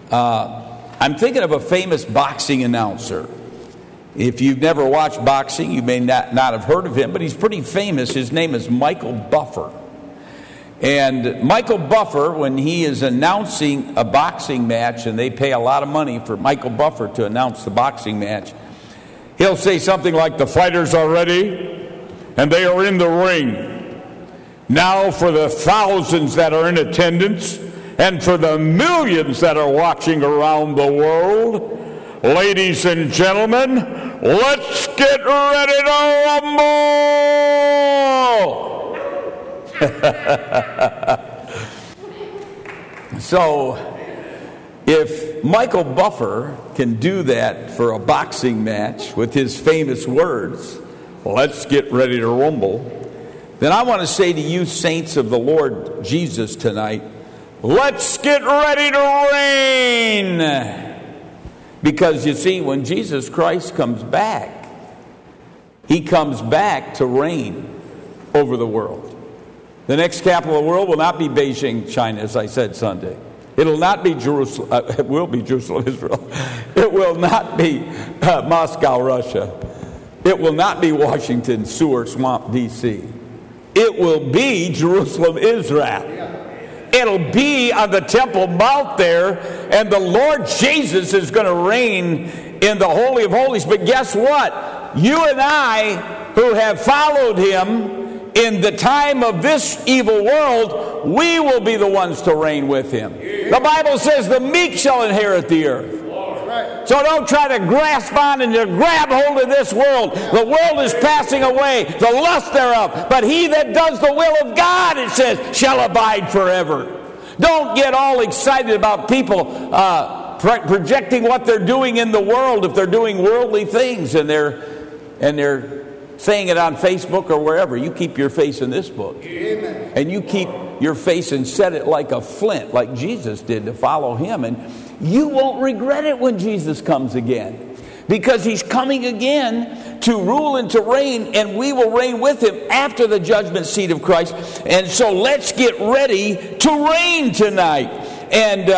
I'm thinking of a famous boxing announcer. If you've never watched boxing, you may not have heard of him, but he's pretty famous. His name is Michael Buffer. And Michael Buffer, when he is announcing a boxing match, and they pay a lot of money for Michael Buffer to announce the boxing match, he'll say something like, "The fighters are ready, and they are in the ring. Now for the thousands that are in attendance, and for the millions that are watching around the world, ladies and gentlemen, let's get ready to rumble!" So, if Michael Buffer can do that for a boxing match with his famous words, "Let's get ready to rumble," then I want to say to you, saints of the Lord Jesus, tonight, let's get ready to reign. Because you see, when Jesus Christ comes back, he comes back to reign over the world. The next capital of the world will not be Beijing, China, as I said Sunday. It'll not be Jerusalem. It will be Jerusalem, Israel. It will not be Moscow, Russia. It will not be Washington, Seward Swamp, D.C. It will be Jerusalem, Israel. It'll be on the Temple Mount there, and the Lord Jesus is going to reign in the Holy of Holies. But guess what? You and I, who have followed him in the time of this evil world, we will be the ones to reign with him. The Bible says the meek shall inherit the earth. So don't try to grasp on and to grab hold of this world. The world is passing away, the lust thereof. But he that does the will of God, it says, shall abide forever. Don't get all excited about people projecting what they're doing in the world if they're doing worldly things and they're saying it on Facebook or wherever. You keep your face in this book. Amen. And you keep your face and set it like a flint, like Jesus did, to follow him. And you won't regret it when Jesus comes again. Because he's coming again to rule and to reign, and we will reign with him after the judgment seat of Christ. And so let's get ready to reign tonight. And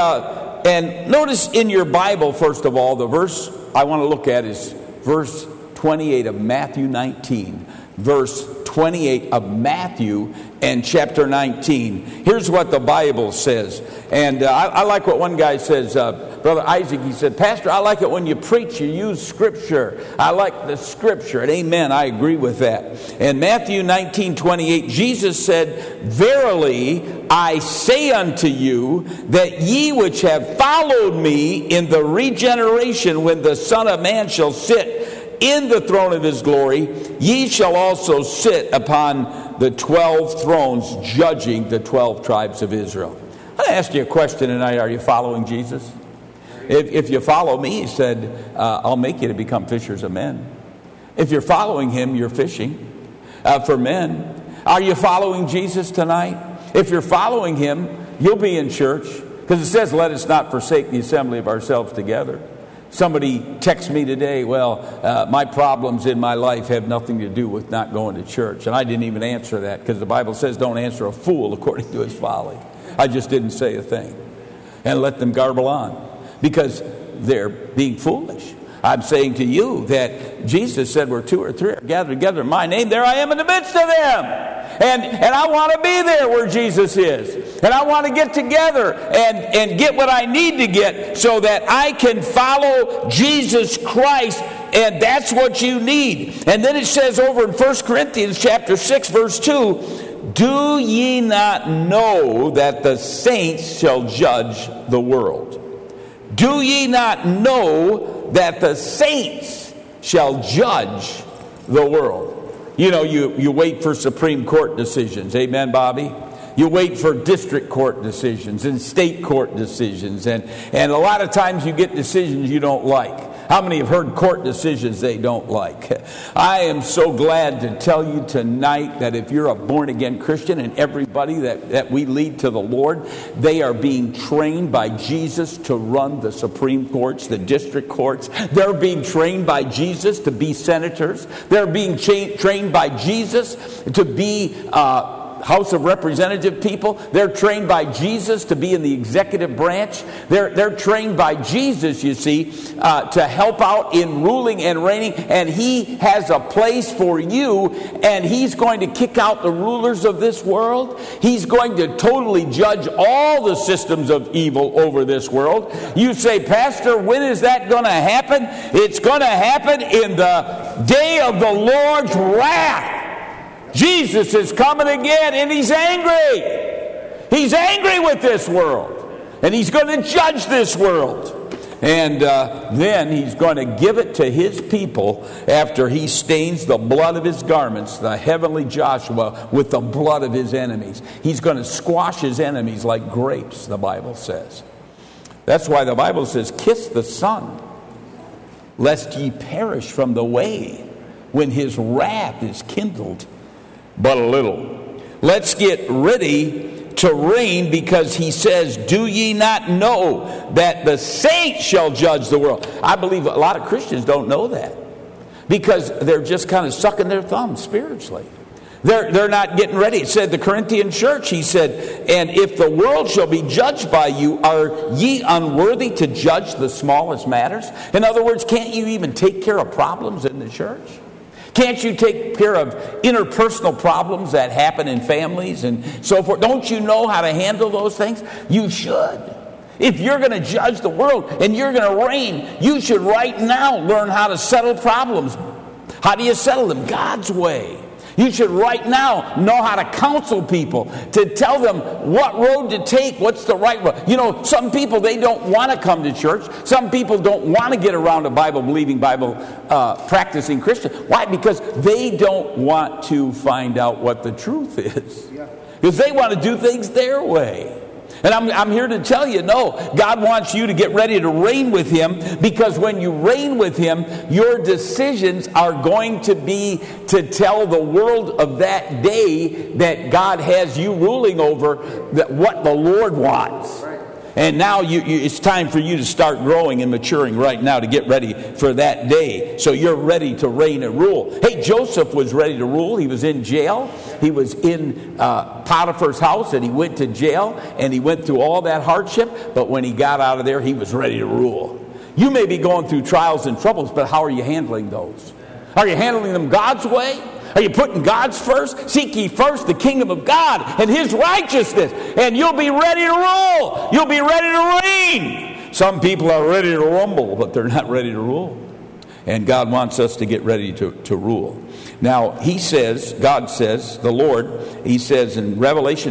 notice in your Bible, first of all, the verse I want to look at is verse 28 of Matthew 19. Verse 28 of Matthew and chapter 19. Here's what the Bible says. And I like what one guy says, Brother Isaac, he said, "Pastor, I like it when you preach, you use Scripture. I like the Scripture." And amen, I agree with that. And Matthew 19:28, Jesus said, "Verily I say unto you, that ye which have followed me in the regeneration, when the Son of Man shall sit in the throne of his glory, ye shall also sit upon the 12 thrones, judging the 12 tribes of Israel." I ask you a question tonight. Are you following Jesus? If you follow me, he said, I'll make you to become fishers of men. If you're following him, you're fishing for men. Are you following Jesus tonight? If you're following him, you'll be in church. Because it says, "Let us not forsake the assembly of ourselves together." Somebody texted me today, my problems in my life have nothing to do with not going to church. And I didn't even answer that, because the Bible says don't answer a fool according to his folly. I just didn't say a thing. And let them garble on, because they're being foolish. I'm saying to you that Jesus said, where two or three are gathered together in my name, there I am in the midst of them. And I want to be there where Jesus is. And I want to get together and get what I need to get so that I can follow Jesus Christ. And that's what you need. And then it says over in 1 Corinthians chapter 6, verse 2, "Do ye not know that the saints shall judge the world?" Do ye not know that the saints shall judge the world? You know, you wait for Supreme Court decisions. Amen, Bobby? You wait for district court decisions and state court decisions. And a lot of times you get decisions you don't like. How many have heard court decisions they don't like? I am so glad to tell you tonight that if you're a born-again Christian, and everybody that we lead to the Lord, they are being trained by Jesus to run the Supreme Courts, the district courts. They're being trained by Jesus to be senators. They're being trained by Jesus to be House of Representative people. They're trained by Jesus to be in the executive branch. They're trained by Jesus, you see, to help out in ruling and reigning. And he has a place for you, and he's going to kick out the rulers of this world. He's going to totally judge all the systems of evil over this world. You say, Pastor, when is that going to happen? It's going to happen in the day of the Lord's wrath. Jesus is coming again, and he's angry. He's angry with this world, and he's going to judge this world. And then he's going to give it to his people after he stains the blood of his garments, the heavenly Joshua, with the blood of his enemies. He's going to squash his enemies like grapes, the Bible says. That's why the Bible says, kiss the Son, lest ye perish from the way, when his wrath is kindled but a little. Let's get ready to reign, because he says, do ye not know that the saints shall judge the world? I believe a lot of Christians don't know that, because they're just kind of sucking their thumbs spiritually. They're not getting ready. It said the Corinthian church, he said, and if the world shall be judged by you, are ye unworthy to judge the smallest matters? In other words, can't you even take care of problems in the church? Can't you take care of interpersonal problems that happen in families and so forth? Don't you know how to handle those things? You should. If you're going to judge the world and you're going to reign, you should right now learn how to settle problems. How do you settle them? God's way. You should right now know how to counsel people, to tell them what road to take, what's the right road. You know, some people, they don't want to come to church. Some people don't want to get around a Bible-believing, Bible-practicing Christian. Why? Because they don't want to find out what the truth is. Because they want to do things their way. And I'm here to tell you, no, God wants you to get ready to reign with him, because when you reign with him, your decisions are going to be to tell the world of that day that God has you ruling over, that what the Lord wants. And now it's time for you to start growing and maturing right now to get ready for that day. So you're ready to reign and rule. Hey, Joseph was ready to rule. He was in jail. He was in Potiphar's house, and he went to jail, and he went through all that hardship. But when he got out of there, he was ready to rule. You may be going through trials and troubles, but how are you handling those? Are you handling them God's way? Are you putting God's first? Seek ye first the kingdom of God and his righteousness, and you'll be ready to rule. You'll be ready to reign. Some people are ready to rumble, but they're not ready to rule. And God wants us to get ready to rule. Now, he says, God says, the Lord, he says in Revelation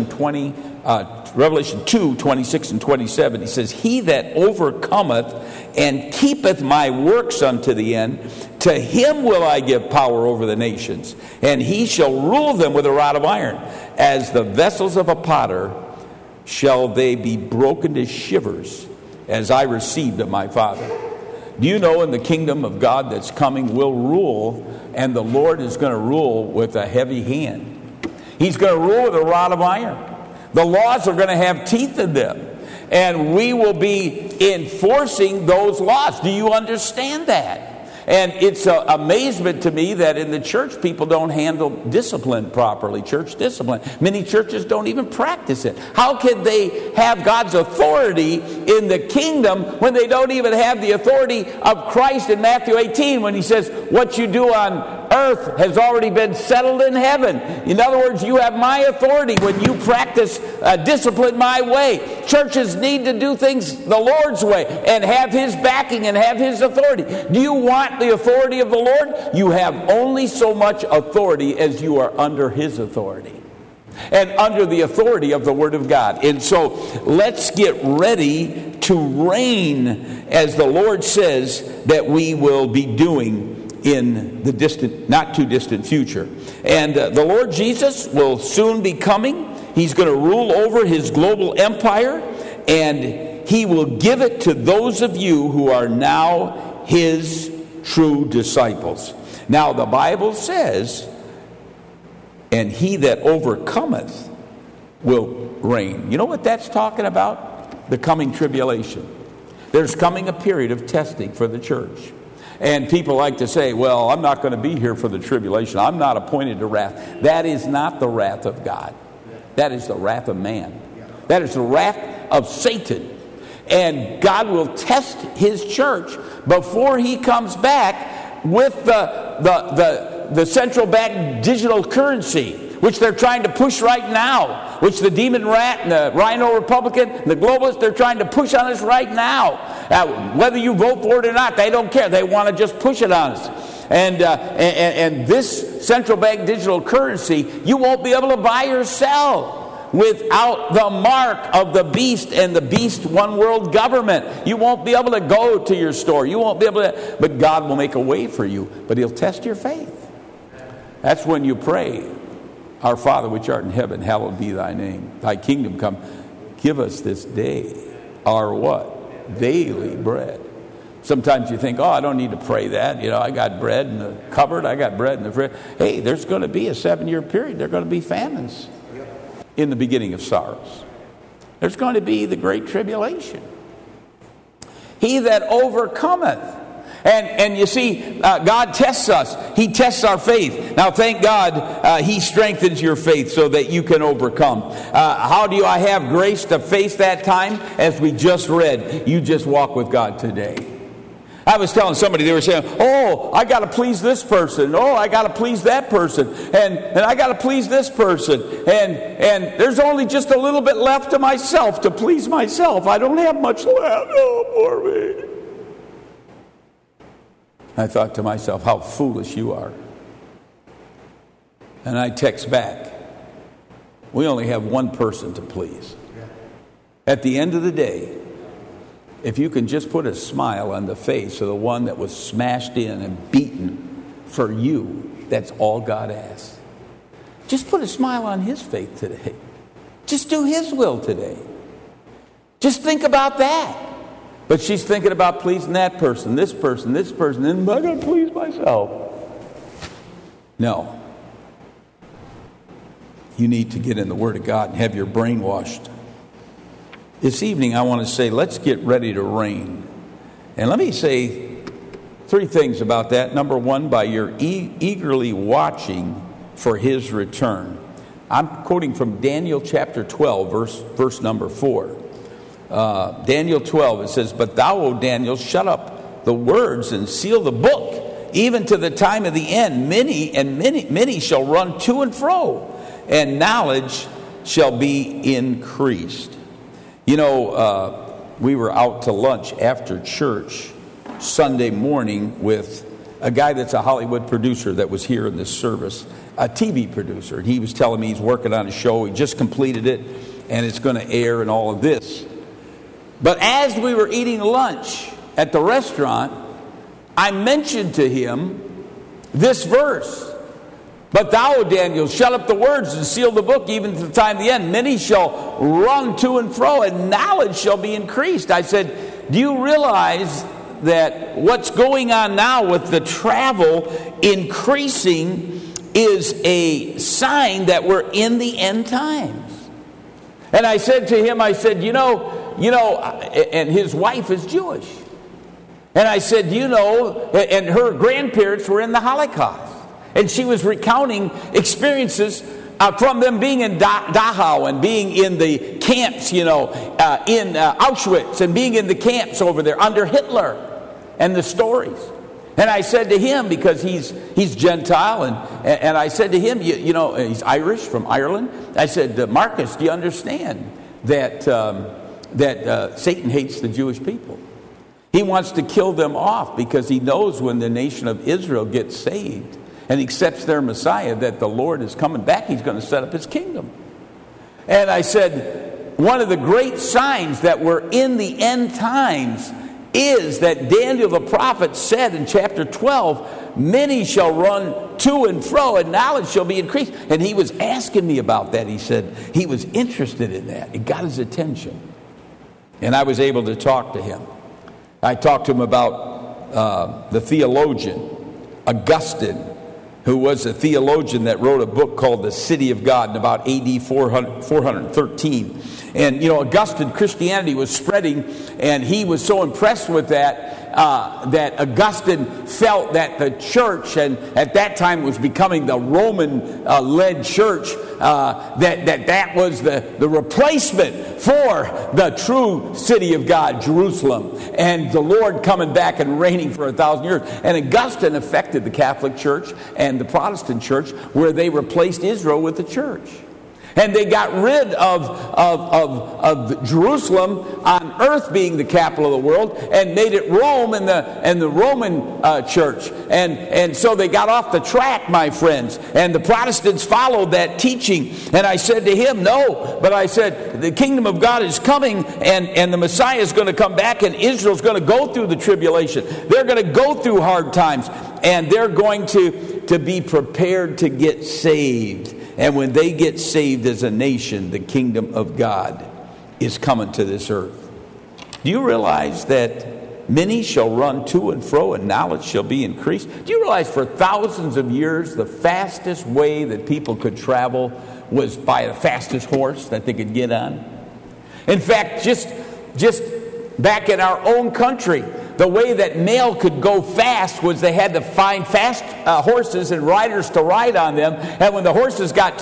2, 26 and 27, he says, he that overcometh and keepeth my works unto the end, to him will I give power over the nations, and he shall rule them with a rod of iron. As the vessels of a potter shall they be broken to shivers, as I received of my Father. Do you know in the kingdom of God that's coming, we'll rule, and the Lord is going to rule with a heavy hand. He's going to rule with a rod of iron. The laws are going to have teeth in them, and we will be enforcing those laws. Do you understand that? And it's an amazement to me that in the church people don't handle discipline properly, church discipline. Many churches don't even practice it. How can they have God's authority in the kingdom when they don't even have the authority of Christ in Matthew 18, when he says, what you do on earth has already been settled in heaven. In other words, you have my authority when you practice discipline my way. Churches need to do things the Lord's way and have his backing and have his authority. Do you want the authority of the Lord? You have only so much authority as you are under his authority and under the authority of the Word of God. And so let's get ready to reign, as the Lord says that we will be doing in the distant, not too distant future. And the Lord Jesus will soon be coming. He's going to rule over his global empire, and he will give it to those of you who are now his true disciples. Now the Bible says, and he that overcometh will reign. You know what that's talking about? The coming tribulation. There's coming a period of testing for the church. And people like to say, well, I'm not going to be here for the tribulation. I'm not appointed to wrath. That is not the wrath of God. That is the wrath of man. That is the wrath of Satan. And God will test his church before he comes back with the central bank digital currency, which they're trying to push right now, which the demon rat and the rhino Republican, and the globalists, they're trying to push on us right now. Whether you vote for it or not, they don't care. They want to just push it on us. And this central bank digital currency, you won't be able to buy or sell without the mark of the beast and the beast one world government. You won't be able to go to your store. You won't be able to, but God will make a way for you. But he'll test your faith. That's when you pray, Our Father which art in heaven, hallowed be thy name. Thy kingdom come. Give us this day our what? Daily bread. Sometimes you think, I don't need to pray that. I got bread in the cupboard. I got bread in the fridge. Hey, there's going to be a 7-year period. There are going to be famines in the beginning of sorrows. There's going to be the great tribulation. He that overcometh. And you see, God tests us. He tests our faith. Now, thank God, he strengthens your faith so that you can overcome. How do I have grace to face that time? As we just read, you just walk with God today. I was telling somebody, they were saying, I got to please this person. I got to please that person. And I got to please this person. And there's only just a little bit left to myself to please myself. I don't have much left. Poor me. I thought to myself, how foolish you are. And I text back, we only have one person to please. At the end of the day, if you can just put a smile on the face of the one that was smashed in and beaten for you, that's all God asks. Just put a smile on his face today. Just do his will today. Just think about that. But she's thinking about pleasing that person, this person, and I'm going to please myself. No. You need to get in the Word of God and have your brain washed. This evening I want to say, let's get ready to reign. And let me say 3 things about that. Number 1, by your eagerly watching for his return. I'm quoting from Daniel chapter 12, verse number 4. Daniel 12, it says, But thou, O Daniel, shut up the words and seal the book, even to the time of the end. Many shall run to and fro, and knowledge shall be increased. We were out to lunch after church Sunday morning with a guy that's a Hollywood producer that was here in this service, a TV producer. And he was telling me he's working on a show. He just completed it, and it's going to air and all of this. But as we were eating lunch at the restaurant, I mentioned to him this verse. But thou, O Daniel, shut up the words and seal the book even to the time of the end. Many shall run to and fro, and knowledge shall be increased. I said, do you realize that what's going on now with the travel increasing is a sign that we're in the end times? And I said to him, and his wife is Jewish. And I said, and her grandparents were in the Holocaust. And she was recounting experiences from them being in Dachau and being in the camps, in Auschwitz and being in the camps over there under Hitler and the stories. And I said to him, because he's Gentile, and I said to him, he's Irish from Ireland. I said, Marcus, do you understand that Satan hates the Jewish people? He wants to kill them off because he knows when the nation of Israel gets saved and accepts their Messiah, that the Lord is coming back. He's going to set up his kingdom. And I said, one of the great signs that we're in the end times is that Daniel the prophet said in chapter 12, many shall run to and fro, and knowledge shall be increased. And he was asking me about that. He said he was interested in that. It got his attention. And I was able to talk to him. I talked to him about the theologian, Augustine, who was a theologian that wrote a book called The City of God in about AD 413. And, Augustine, Christianity was spreading, and he was so impressed with that that Augustine felt that the church, and at that time was becoming the Roman-led church, that was the replacement for the true city of God, Jerusalem, and the Lord coming back and reigning for 1,000 years. And Augustine affected the Catholic Church and the Protestant Church, where they replaced Israel with the church. And they got rid of Jerusalem on earth being the capital of the world and made it Rome and the Roman church. And so they got off the track, my friends. And the Protestants followed that teaching. And I said to him, no. But I said, the kingdom of God is coming, and the Messiah is going to come back, and Israel's going to go through the tribulation. They're going to go through hard times. And they're going to be prepared to get saved. And when they get saved as a nation, the kingdom of God is coming to this earth. Do you realize that many shall run to and fro, and knowledge shall be increased? Do you realize for thousands of years, the fastest way that people could travel was by the fastest horse that they could get on? In fact, just back in our own country, the way that mail could go fast was they had to find fast horses and riders to ride on them. And when the horses got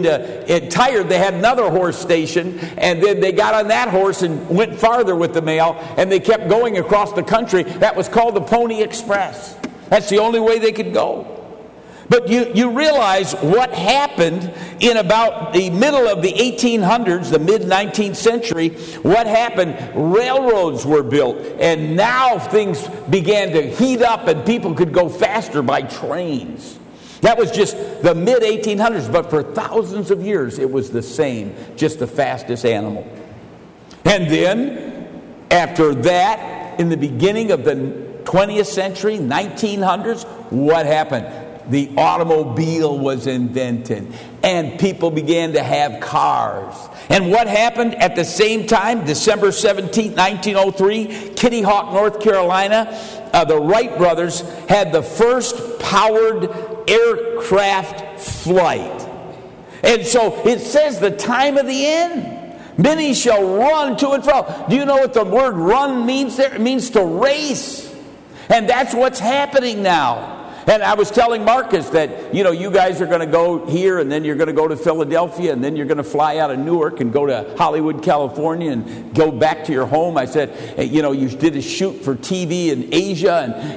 tired, they had another horse station. And then they got on that horse and went farther with the mail. And they kept going across the country. That was called the Pony Express. That's the only way they could go. But you realize what happened in about the middle of the 1800s, the mid-19th century. What happened? Railroads were built, and now things began to heat up and people could go faster by trains. That was just the mid-1800s, but for thousands of years it was the same, just the fastest animal. And then, after that, in the beginning of the 20th century, 1900s, what happened? The automobile was invented, and people began to have cars. And what happened at the same time, December 17, 1903, Kitty Hawk, North Carolina, the Wright brothers had the first powered aircraft flight. And so it says the time of the end. Many shall run to and fro. Do you know what the word run means there? It means to race. And that's what's happening now. And I was telling Marcus that, you guys are going to go here, and then you're going to go to Philadelphia, and then you're going to fly out of Newark and go to Hollywood, California, and go back to your home. I said, you did a shoot for TV in Asia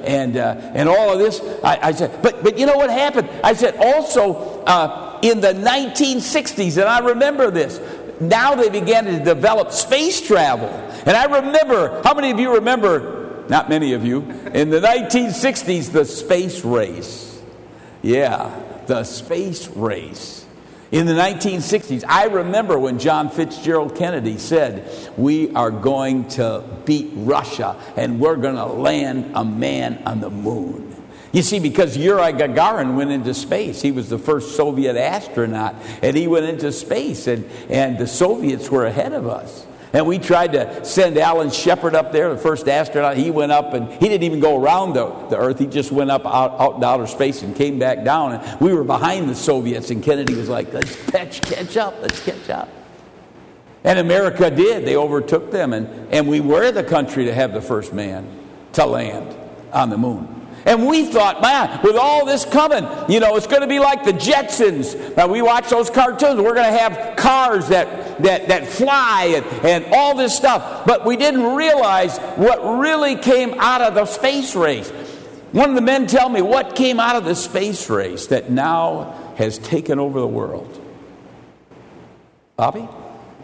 and all of this. I said, but you know what happened? I said, also in the 1960s, and I remember this, now they began to develop space travel. And I remember, how many of you remember? Not many of you. In the 1960s, the space race. Yeah, the space race. In the 1960s, I remember when John Fitzgerald Kennedy said, we are going to beat Russia and we're going to land a man on the moon. You see, because Yuri Gagarin went into space. He was the first Soviet astronaut, and he went into space, and the Soviets were ahead of us. And we tried to send Alan Shepard up there, the first astronaut. He went up, and he didn't even go around the Earth. He just went up out into outer space and came back down. And we were behind the Soviets, and Kennedy was like, let's catch up. And America did. They overtook them, and we were the country to have the first man to land on the moon. And we thought, man, with all this coming, it's going to be like the Jetsons. Now, we watch those cartoons. We're going to have cars that fly and all this stuff. But we didn't realize what really came out of the space race. One of the men tell me what came out of the space race that now has taken over the world. Bobby?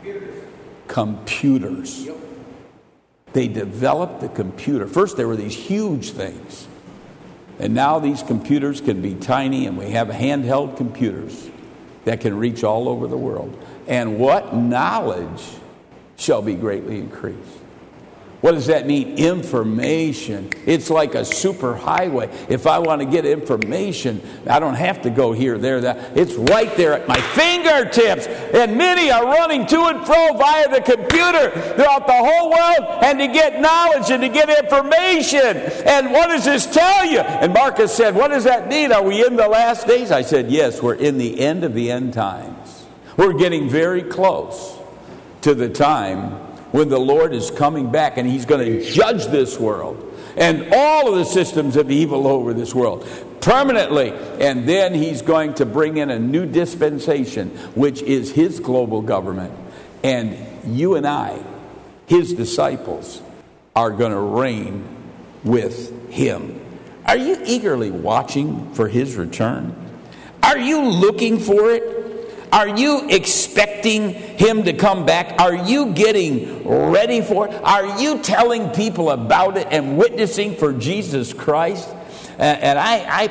Computers. They developed the computer. First, there were these huge things. And now these computers can be tiny, and we have handheld computers that can reach all over the world. And what knowledge shall be greatly increased. What does that mean? Information. It's like a super highway. If I want to get information, I don't have to go here, there, that. It's right there at my fingertips. And many are running to and fro via the computer throughout the whole world, and to get knowledge and to get information. And what does this tell you? And Marcus said, what does that mean? Are we in the last days? I said, yes, we're in the end of the end times. We're getting very close to the time when the Lord is coming back, and he's going to judge this world. and all of the systems of evil over this world permanently. And then he's going to bring in a new dispensation, which is his global government. And you and I, his disciples, are going to reign with him. Are you eagerly watching for his return? Are you looking for it? Are you expecting him to come back? Are you getting ready for it? Are you telling people about it and witnessing for Jesus Christ? And I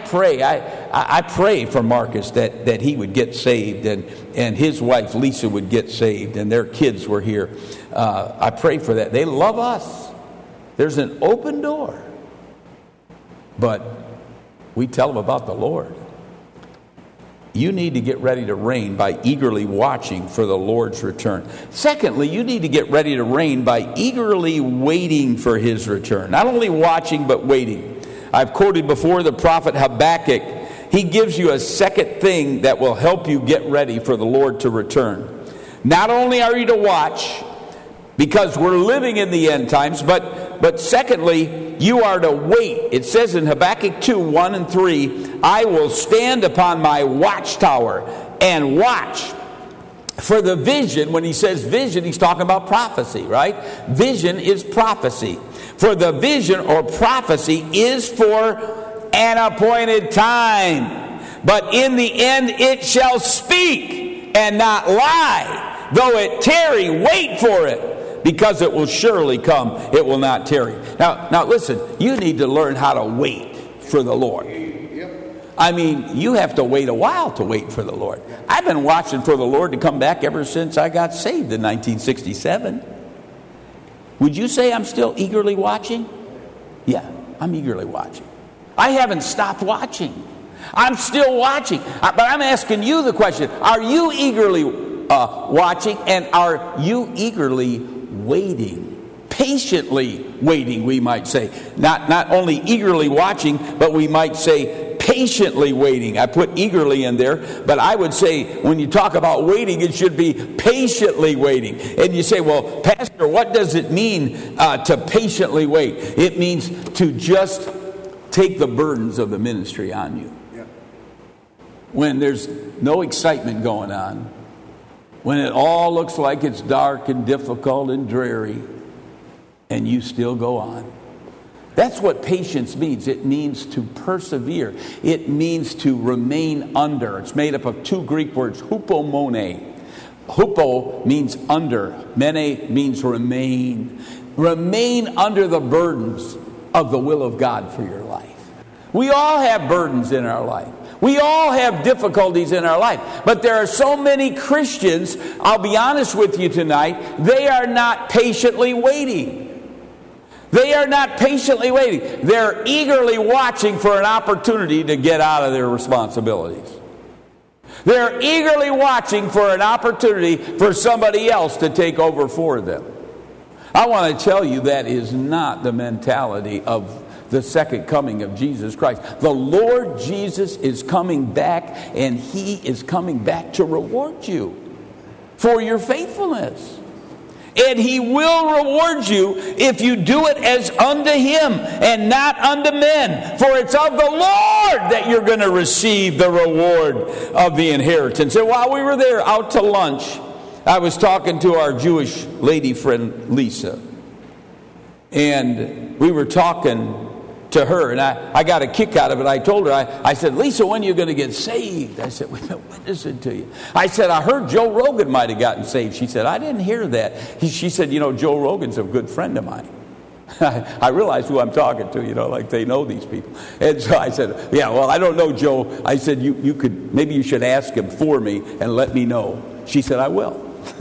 pray for Marcus that he would get saved, and his wife Lisa would get saved, and their kids were here. I pray for that. They love us. There's an open door. But we tell them about the Lord. You need to get ready to reign by eagerly watching for the Lord's return. Secondly, you need to get ready to reign by eagerly waiting for his return. Not only watching, but waiting. I've quoted before the prophet Habakkuk. He gives you a second thing that will help you get ready for the Lord to return. Not only are you to watch, because we're living in the end times, but secondly, you are to wait. It says in Habakkuk 2, 1 and 3, I will stand upon my watchtower and watch for the vision. When he says vision, he's talking about prophecy, right? Vision is prophecy. For the vision or prophecy is for an appointed time. But in the end it shall speak and not lie. Though it tarry, wait for it, because it will surely come. It will not tarry. Now listen, you need to learn how to wait for the Lord. I mean, you have to wait a while to wait for the Lord. I've been watching for the Lord to come back ever since I got saved in 1967. Would you say I'm still eagerly watching? Yeah, I'm eagerly watching. I haven't stopped watching. I'm still watching. But I'm asking you the question, are you eagerly watching, and are you eagerly waiting? Patiently waiting, we might say. Not only eagerly watching, but we might say patiently waiting. I put eagerly in there, but I would say when you talk about waiting, it should be patiently waiting. And you say, well, Pastor, what does it mean to patiently wait? It means to just take the burdens of the ministry on you. Yeah. When there's no excitement going on, when it all looks like it's dark and difficult and dreary, and you still go on. That's what patience means. It means to persevere. It means to remain under. It's made up of two Greek words, hupomone. Hupo means under. Mene means remain. Remain under the burdens of the will of God for your life. We all have burdens in our life. We all have difficulties in our life. But there are so many Christians, I'll be honest with you tonight, they are not patiently waiting. They are not patiently waiting. They're eagerly watching for an opportunity to get out of their responsibilities. They're eagerly watching for an opportunity for somebody else to take over for them. I want to tell you that is not the mentality of the second coming of Jesus Christ. The Lord Jesus is coming back, and He is coming back to reward you for your faithfulness. And He will reward you if you do it as unto Him and not unto men. For it's of the Lord that you're going to receive the reward of the inheritance. And while we were there out to lunch, I was talking to our Jewish lady friend Lisa. And we were talking to her, and I got a kick out of it. I told her, I said, Lisa, when are you going to get saved? I said, we've been witnessing to you. I said, I heard Joe Rogan might have gotten saved. She said, I didn't hear that. She said, Joe Rogan's a good friend of mine. I realized who I'm talking to, like they know these people. And so I said, yeah, well, I don't know Joe. I said, maybe you should ask him for me and let me know. She said, I will.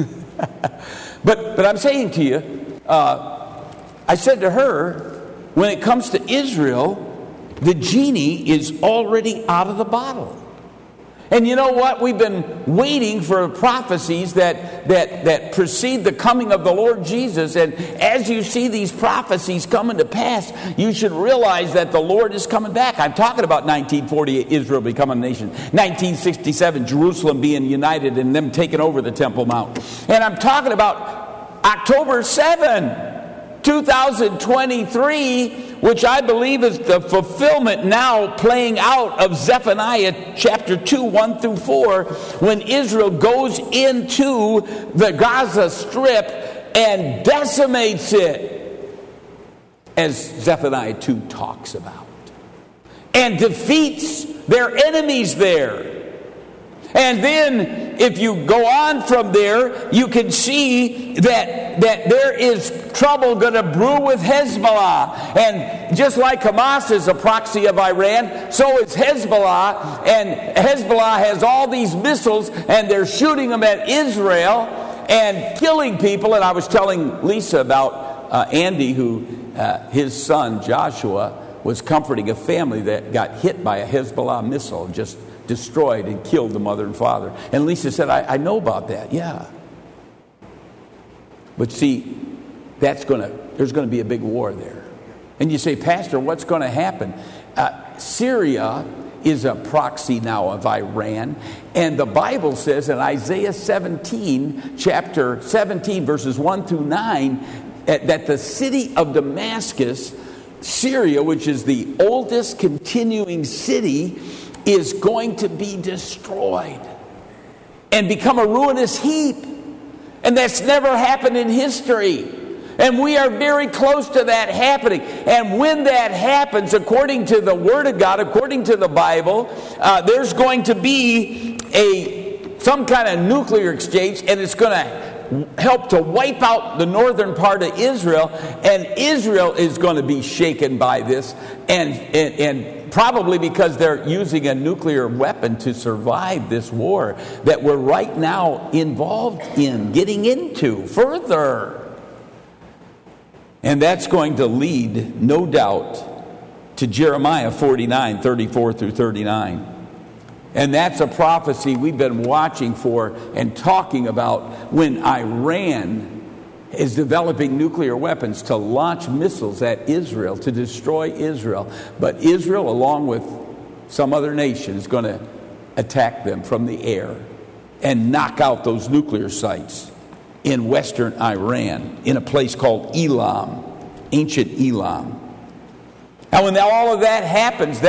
But I'm saying to you, I said to her, when it comes to Israel, the genie is already out of the bottle. And you know what? We've been waiting for prophecies that precede the coming of the Lord Jesus. And as you see these prophecies coming to pass, you should realize that the Lord is coming back. I'm talking about 1948, Israel becoming a nation. 1967, Jerusalem being united and them taking over the Temple Mount. And I'm talking about October 7, 2023, which I believe is the fulfillment now playing out of Zephaniah chapter 2, 1 through 4, when Israel goes into the Gaza Strip and decimates it, as Zephaniah 2 talks about, and defeats their enemies there. And then, if you go on from there, you can see that there is trouble going to brew with Hezbollah. And just like Hamas is a proxy of Iran, so is Hezbollah. And Hezbollah has all these missiles, and they're shooting them at Israel and killing people. And I was telling Lisa about Andy, who his son Joshua was comforting a family that got hit by a Hezbollah missile, just destroyed and killed the mother and father. And Lisa said, I know about that. Yeah. But see, there's going to be a big war there. And you say, Pastor, what's going to happen? Syria is a proxy now of Iran. And the Bible says in Isaiah 17, chapter 17, verses 1 through 9, that the city of Damascus, Syria, which is the oldest continuing city, is going to be destroyed and become a ruinous heap. And that's never happened in history. And we are very close to that happening. And when that happens, according to the Word of God, according to the Bible, there's going to be some kind of nuclear exchange, and it's going to help to wipe out the northern part of Israel. And Israel is going to be shaken by this, and probably because they're using a nuclear weapon to survive this war that we're right now involved in, getting into further. And that's going to lead, no doubt, to Jeremiah 49, 34 through 39. And that's a prophecy we've been watching for and talking about, when Iran is developing nuclear weapons to launch missiles at Israel to destroy Israel. But Israel, along with some other nation, is going to attack them from the air and knock out those nuclear sites in western Iran, in a place called Elam, ancient Elam. And when all of that happens,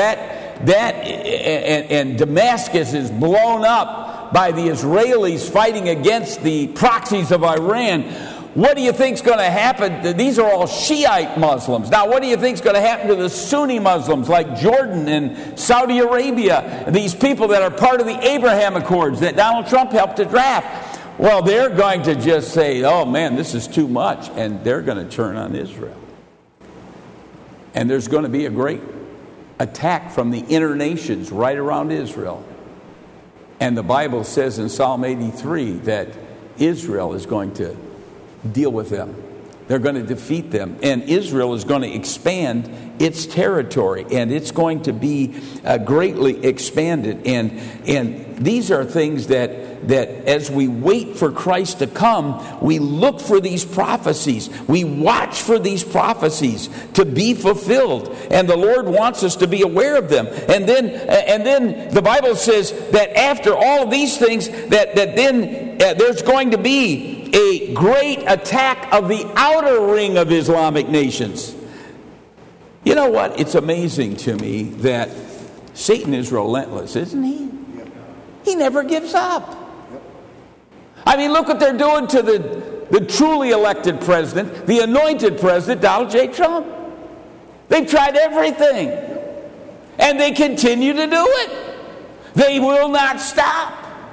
and Damascus is blown up by the Israelis fighting against the proxies of Iran, what do you think's going to happen? These are all Shiite Muslims. Now, what do you think's going to happen to the Sunni Muslims like Jordan and Saudi Arabia? These people that are part of the Abraham Accords that Donald Trump helped to draft. Well, they're going to just say, oh man, this is too much, and they're going to turn on Israel. And there's going to be a great attack from the inner nations right around Israel. And the Bible says in Psalm 83 that Israel is going to deal with them. They're going to defeat them. And Israel is going to expand its territory, and it's going to be greatly expanded. And these are things that as we wait for Christ to come, we look for these prophecies. We watch for these prophecies to be fulfilled. And the Lord wants us to be aware of them. And then the Bible says that after all of these things, that then there's going to be a great attack of the outer ring of Islamic nations. You know what? It's amazing to me that Satan is relentless, isn't he? He never gives up. I mean, look what they're doing to the truly elected president, the anointed president, Donald J. Trump. They've tried everything, and they continue to do it. They will not stop.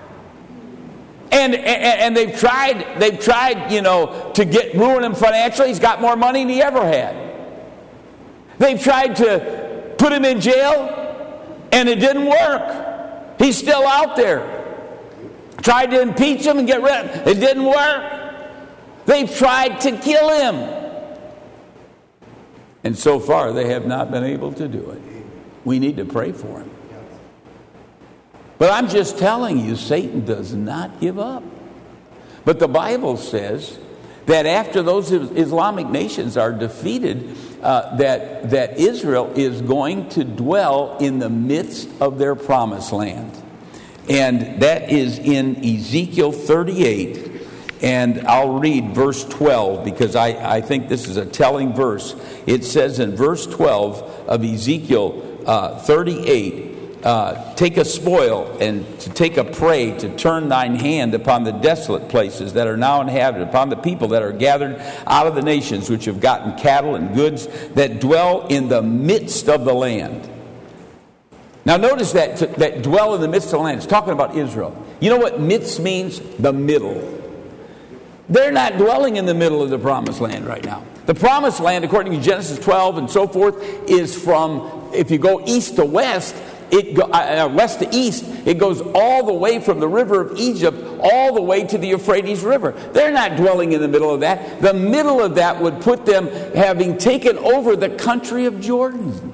And they've tried, to ruin him financially. He's got more money than he ever had. They've tried to put him in jail, and it didn't work. He's still out there. Tried to impeach him and get rid of him. It didn't work. They've tried to kill him. And so far, they have not been able to do it. We need to pray for him. But I'm just telling you, Satan does not give up. But the Bible says that after those Islamic nations are defeated, that Israel is going to dwell in the midst of their promised land. And that is in Ezekiel 38, And I'll read verse 12 because I think this is a telling verse. It says in verse 12 of Ezekiel 38, take a spoil and to take a prey, to turn thine hand upon the desolate places that are now inhabited, upon the people that are gathered out of the nations, which have gotten cattle and goods, that dwell in the midst of the land. Now notice that dwell in the midst of the land. It's talking about Israel. You know what midst means? The middle. They're not dwelling in the middle of the promised land right now. The promised land, according to Genesis 12 and so forth, is from, if you go east to west, west to east, it goes all the way from the river of Egypt all the way to the Euphrates River. They're not dwelling in the middle of that. The middle of that would put them having taken over the country of Jordan.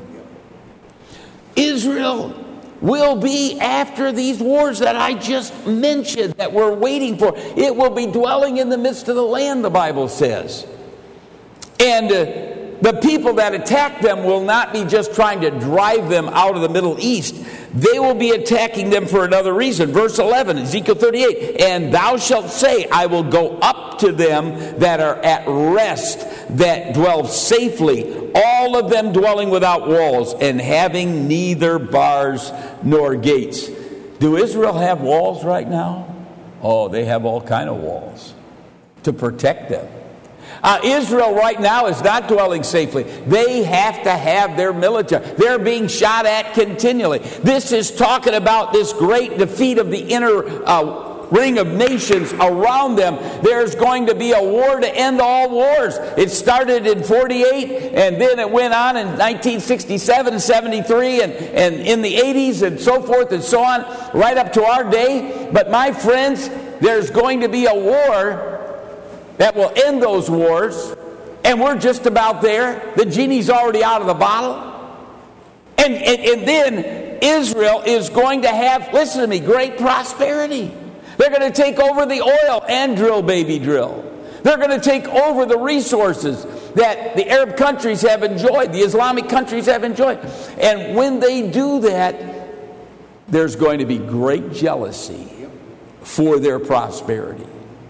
Israel will be, after these wars that I just mentioned that we're waiting for, it will be dwelling in the midst of the land, the Bible says. And the people that attack them will not be just trying to drive them out of the Middle East. They will be attacking them for another reason. Verse 11, Ezekiel 38, and thou shalt say, I will go up to them that are at rest, that dwell safely, all of them dwelling without walls, and having neither bars nor gates. Do Israel have walls right now? Oh, they have all kind of walls to protect them. Israel right now is not dwelling safely. They have to have their military. They're being shot at continually. This is talking about this great defeat of the inner ring of nations around them. There's going to be a war to end all wars. It started in 48, and then it went on in 1967, 73, and in the 80s, and so forth and so on, right up to our day. But my friends, there's going to be a war that will end those wars, and we're just about there. The genie's already out of the bottle. And then Israel is going to have, listen to me, great prosperity. They're going to take over the oil and drill, baby, drill. They're going to take over the resources that the Arab countries have enjoyed, the Islamic countries have enjoyed. And when they do that, there's going to be great jealousy for their prosperity.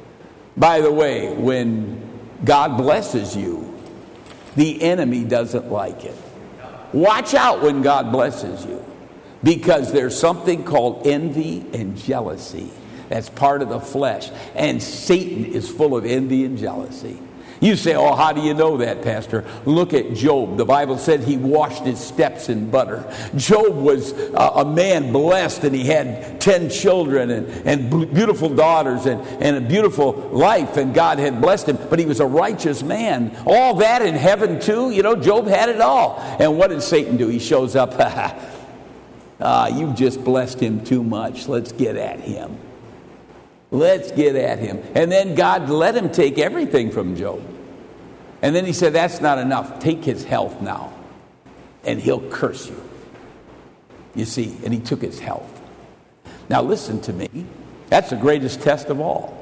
By the way, when God blesses you, the enemy doesn't like it. Watch out when God blesses you, because there's something called envy and jealousy. That's part of the flesh. And Satan is full of envy and jealousy. You say, oh, how do you know that, Pastor? Look at Job. The Bible said he washed his steps in butter. Job was a man blessed, and he had 10 children and beautiful daughters and a beautiful life, and God had blessed him. But he was a righteous man. All that in heaven, too. You know, Job had it all. And what did Satan do? He shows up. You've just blessed him too much. Let's get at him. Let's get at him. And then God let him take everything from Job. And then he said, that's not enough. Take his health now, and he'll curse you. You see, and he took his health. Now listen to me. That's the greatest test of all.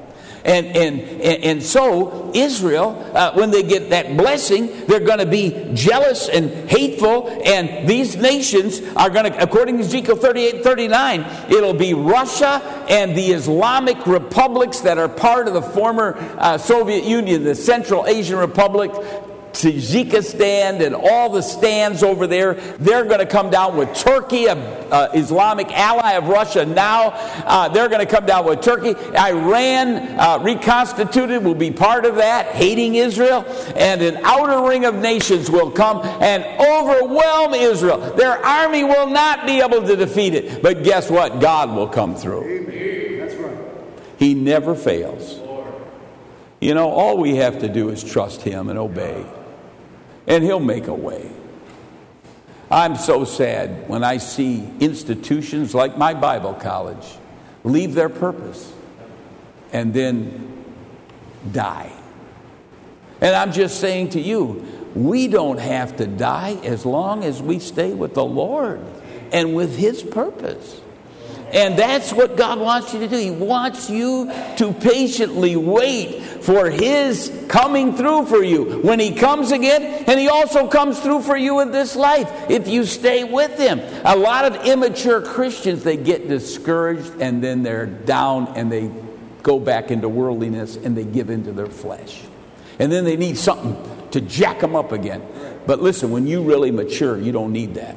And so Israel, when they get that blessing, they're going to be jealous and hateful, and these nations are going to, according to Ezekiel 38-39, it'll be Russia and the Islamic republics that are part of the former Soviet Union, the Central Asian Republic, Tajikistan, and all the stands over there. They're going to come down with Turkey, an Islamic ally of Russia now. They're going to come down with Turkey. Iran, reconstituted, will be part of that, hating Israel. And an outer ring of nations will come and overwhelm Israel. Their army will not be able to defeat it. But guess what? God will come through. Amen. That's right. He never fails. You know, all we have to do is trust him and obey. And he'll make a way. I'm so sad when I see institutions like my Bible college leave their purpose and then die. And I'm just saying to you, we don't have to die as long as we stay with the Lord and with his purpose. And that's what God wants you to do. He wants you to patiently wait for his coming through for you when he comes again, and he also comes through for you in this life if you stay with him. A lot of immature Christians, they get discouraged, and then they're down and they go back into worldliness and they give into their flesh. And then they need something to jack them up again. But listen, when you really mature, you don't need that.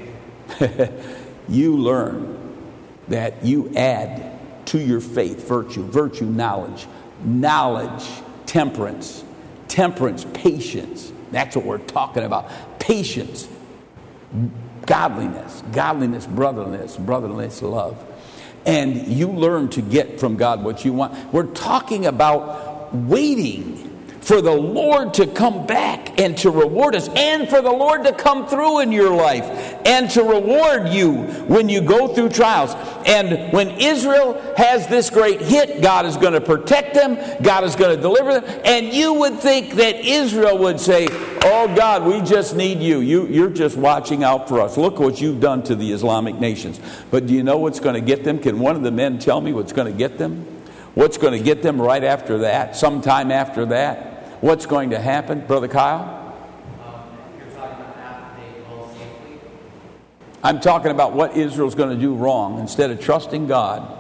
You learn that you add to your faith virtue, knowledge, temperance, patience. That's what we're talking about. Patience, godliness, brotherliness, love. And you learn to get from God what you want. We're talking about waiting for the Lord to come back and to reward us, and for the Lord to come through in your life and to reward you when you go through trials. And when Israel has this great hit, God is going to protect them, God is going to deliver them, and you would think that Israel would say, oh God, we just need you. You're just watching out for us. Look what you've done to the Islamic nations. But do you know what's going to get them? Can one of the men tell me what's going to get them? What's going to get them right after that, sometime after that? What's going to happen, Brother Kyle? You're talking about after they go safely? I'm talking about what Israel's going to do wrong. Instead of trusting God.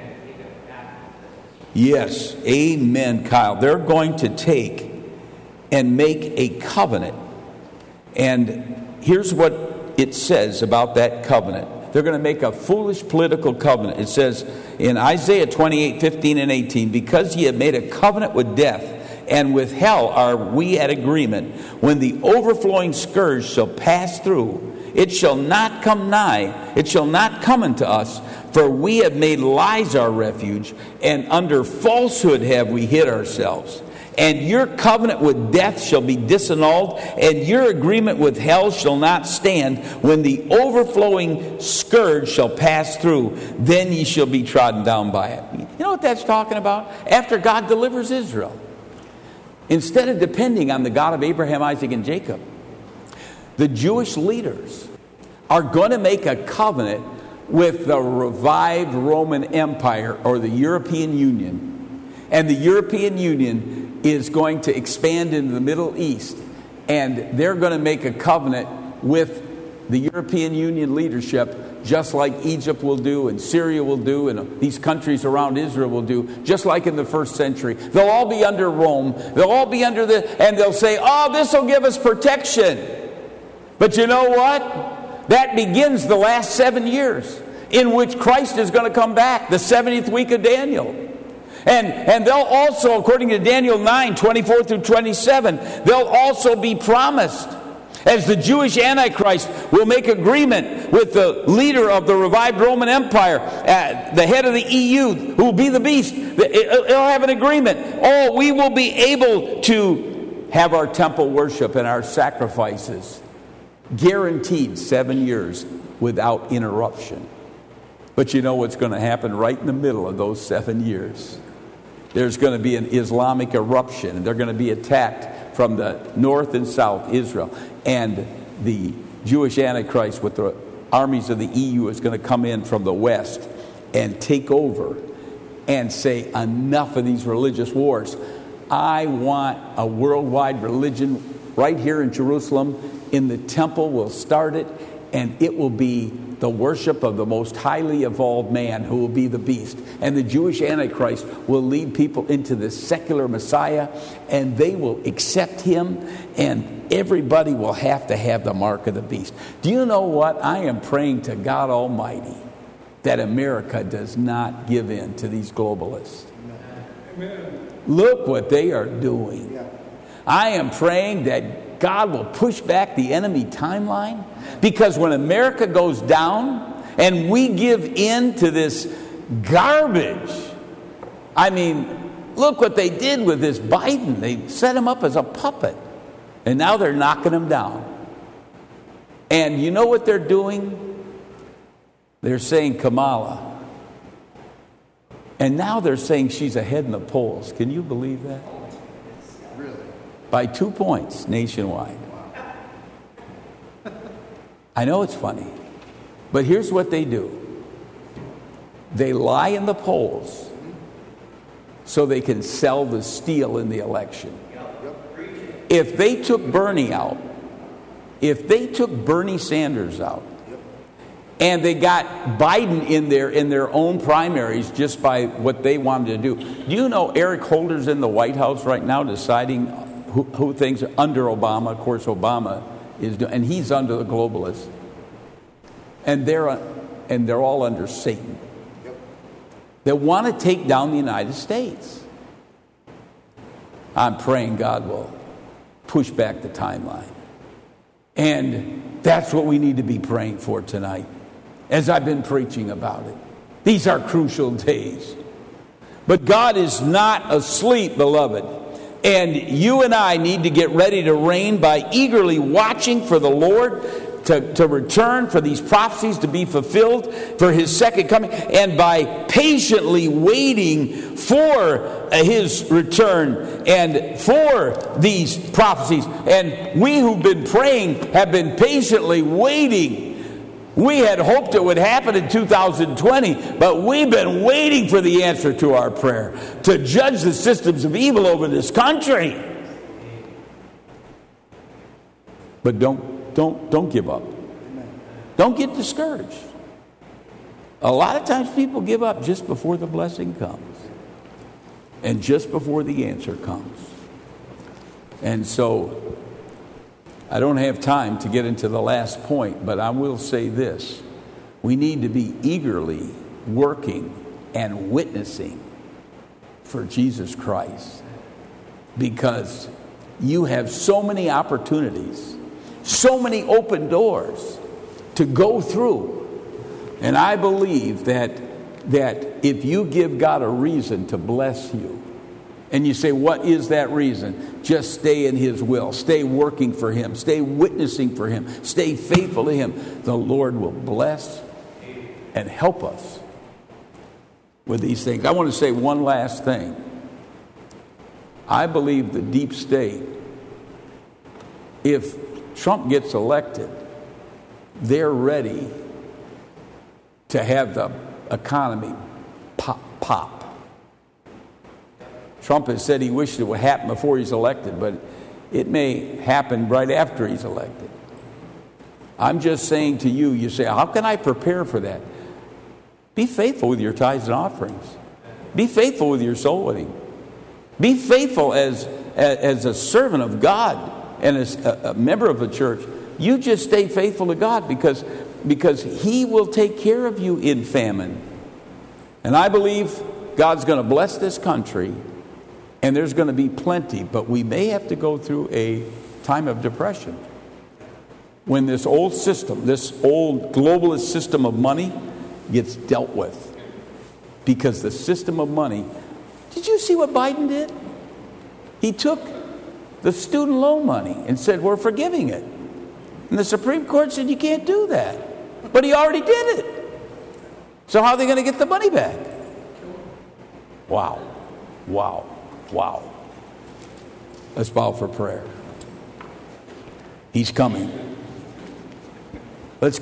Yes, amen, Kyle. They're going to take and make a covenant. And here's what it says about that covenant. They're going to make a foolish political covenant. It says in Isaiah 28:15 and 18, because ye have made a covenant with death, and with hell are we at agreement. When the overflowing scourge shall pass through, it shall not come nigh, it shall not come unto us. For we have made lies our refuge, and under falsehood have we hid ourselves. And your covenant with death shall be disannulled, and your agreement with hell shall not stand. When the overflowing scourge shall pass through, then ye shall be trodden down by it. You know what that's talking about? After God delivers Israel. Instead of depending on the God of Abraham, Isaac, and Jacob, the Jewish leaders are going to make a covenant with the revived Roman Empire or the European Union. And the European Union is going to expand into the Middle East. And they're going to make a covenant with the European Union leadership, just like Egypt will do and Syria will do and these countries around Israel will do, just like in the first century. They'll all be under Rome. They'll all be under and they'll say, oh, this will give us protection. But you know what? That begins the last 7 years in which Christ is going to come back, the 70th week of Daniel. And they'll also, according to Daniel 9:24 through 27, they'll also be promised, as the Jewish Antichrist will make agreement with the leader of the revived Roman Empire, the head of the EU, who will be the beast. They'll have an agreement. Oh, we will be able to have our temple worship and our sacrifices guaranteed 7 years without interruption. But you know what's going to happen right in the middle of those 7 years? There's going to be an Islamic eruption, and they're going to be attacked from the north and south, Israel. And the Jewish Antichrist with the armies of the EU is going to come in from the west and take over and say, enough of these religious wars. I want a worldwide religion right here in Jerusalem. In the temple, we'll start it, and it will be the worship of the most highly evolved man, who will be the beast. And the Jewish Antichrist will lead people into this secular Messiah, and they will accept him, and everybody will have to have the mark of the beast. Do you know what? I am praying to God Almighty that America does not give in to these globalists. Amen. Look what they are doing. Yeah. I am praying that God will push back the enemy timeline, because when America goes down and we give in to this garbage, I mean, look what they did with this Biden. They set him up as a puppet, and now they're knocking him down. And you know what they're doing? They're saying Kamala. And now they're saying she's ahead in the polls. Can you believe that? Really? By 2 points nationwide. I know it's funny, but here's what they do. They lie in the polls so they can sell the steal in the election. If they took Bernie out, if they took Bernie Sanders out, And they got Biden in their own primaries just by what they wanted to do. Do you know Eric Holder's in the White House right now deciding who things are under Obama? Of course, Obama is doing, and he's under the globalists. And they're all under Satan. They want to take down the United States. I'm praying God will push back the timeline. And that's what we need to be praying for tonight, as I've been preaching about it. These are crucial days. But God is not asleep, beloved. And you and I need to get ready to reign by eagerly watching for the Lord to return, for these prophecies to be fulfilled, for his second coming, and by patiently waiting for his return and for these prophecies. And we who've been praying have been patiently waiting. We had hoped it would happen in 2020, but we've been waiting for the answer to our prayer, to judge the systems of evil over this country. But don't give up. Don't get discouraged. A lot of times people give up just before the blessing comes and just before the answer comes. And so I don't have time to get into the last point, but I will say this. We need to be eagerly working and witnessing for Jesus Christ, because you have so many opportunities, so many open doors to go through. And I believe that if you give God a reason to bless you, and you say, what is that reason? Just stay in his will. Stay working for him. Stay witnessing for him. Stay faithful to him. The Lord will bless and help us with these things. I want to say one last thing. I believe the deep state, if Trump gets elected, they're ready to have the economy pop. Trump has said he wished it would happen before he's elected, but it may happen right after he's elected. I'm just saying to you, you say, how can I prepare for that? Be faithful with your tithes and offerings. Be faithful with your soul winning. Be faithful as a servant of God and as a member of the church. You just stay faithful to God because he will take care of you in famine. And I believe God's going to bless this country, and there's going to be plenty, but we may have to go through a time of depression when this old system, this old globalist system of money gets dealt with. Because the system of money, did you see what Biden did? He took the student loan money and said, we're forgiving it. And the Supreme Court said, you can't do that. But he already did it. So how are they going to get the money back? Wow. Wow. Wow. Let's bow for prayer. He's coming.